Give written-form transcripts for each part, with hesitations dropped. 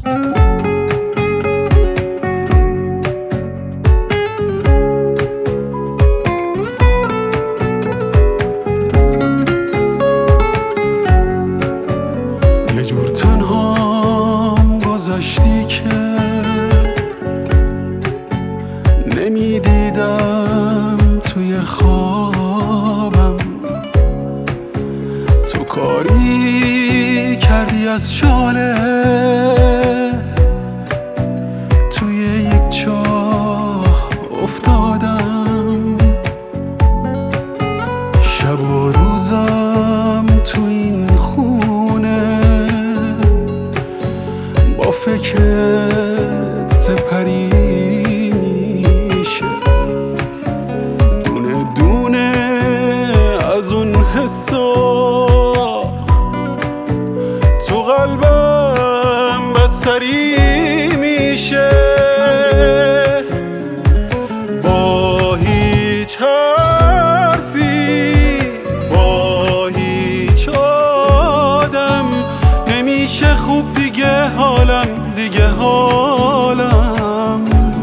یه جور تنهام گذاشتی که نمیدیدم توی خوابم، تو کاری کردی از شاله توی یک چاه افتادم. شب و روزم تو این خونه با فکرت سپری میشه، دونه دونه از اون حسا تو قلبم بستری میشه. با هیچ حرفی با هیچ آدم نمیشه خوب دیگه حالم، دیگه حالم.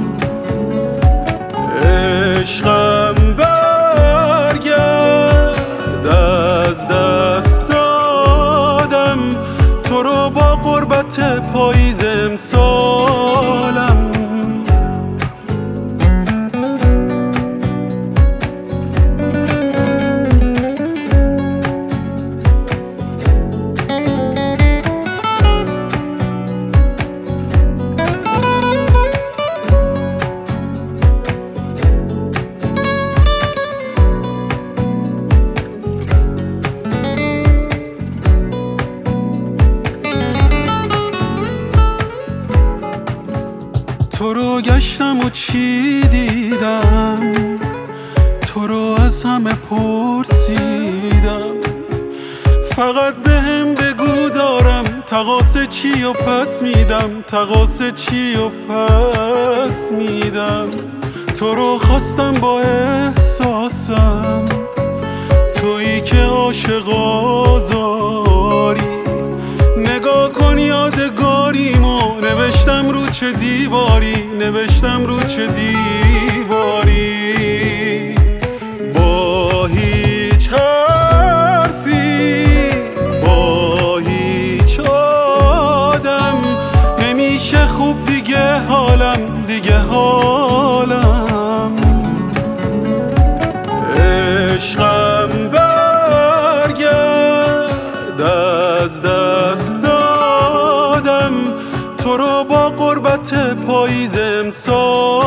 عشقم برگرد از دست دادم تو رو با قربت پاییز امسالم. تو رو گشتم و چی دیدم، تو رو از همه پرسیدم، فقط بهم بگو دارم تقاص چی و پس میدم، تقاص چی و پس میدم. تو رو خواستم با احساسم، تویی که عاشق آزاری، نگاه کن یادگاریمو نوشتم رو چه دیواری، نوشتم رو چه دیواری. با هیچ حرفی با هیچ آدم نمیشه خوب دیگه حالم، دیگه حالم. عشقم برگرد از دست دادم تو رو با قربت پاییز امسال.